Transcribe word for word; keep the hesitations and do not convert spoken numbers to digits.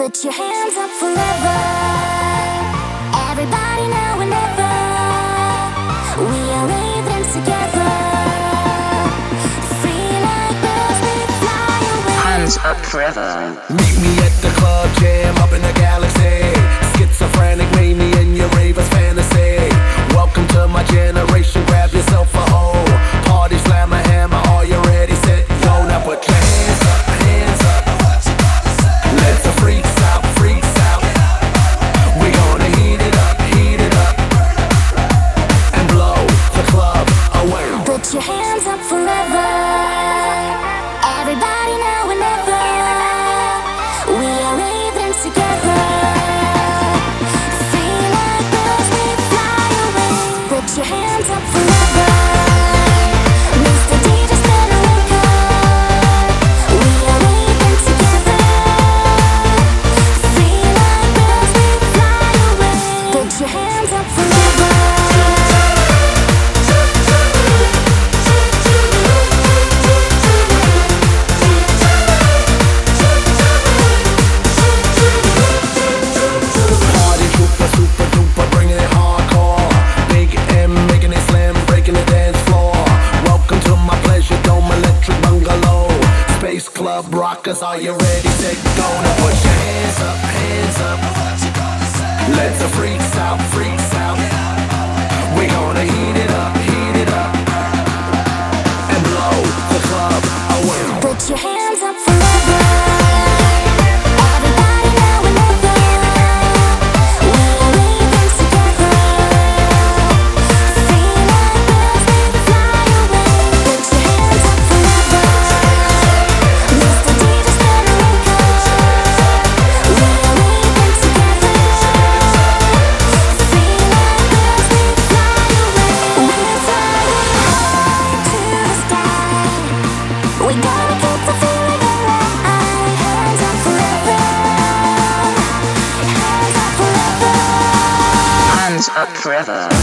Put your hands up forever. Everybody now and never. We are living together. Free like birds, we fly away. Hands up forever. Meet me at the club, jam up in the galaxy. Schizophrenic mania in your raver's fantasy. Welcome to my generation, grab yourself a hole. Party, slam a hammer, are you ready, set, go. Now put your hands up, hands up. Let the freaks out, freaks out. We gonna heat it up, heat it up. And blow the club away. Put your hands up forever. Everybody now and never. We are living together. Free like birds, we fly away. Put your hands up forever. Mister D J, spin a record. We are living together. Free like birds, we fly away. Put your hands up forever. Party trooper, super duper, bringing it hardcore. Big M making it slam, breaking the dance floor. Welcome to my pleasure dome, electric bungalow. Space club rockers, are you ready? Set, go. Now put your hands up, hands up. Let the freaks out, freaks out. We gonna heat it up, heat it up. And blow the club away. Put your hands up forever. Everybody now and never. We are living together. Free like birds, we fly away. Put your hands up forever. Mister D J, spin a record. We are living together. Free like birds, we fly away. We're flying high to the sky. We gotta keep the feeling alive. Hands up forever. Hands up forever. Hands up forever.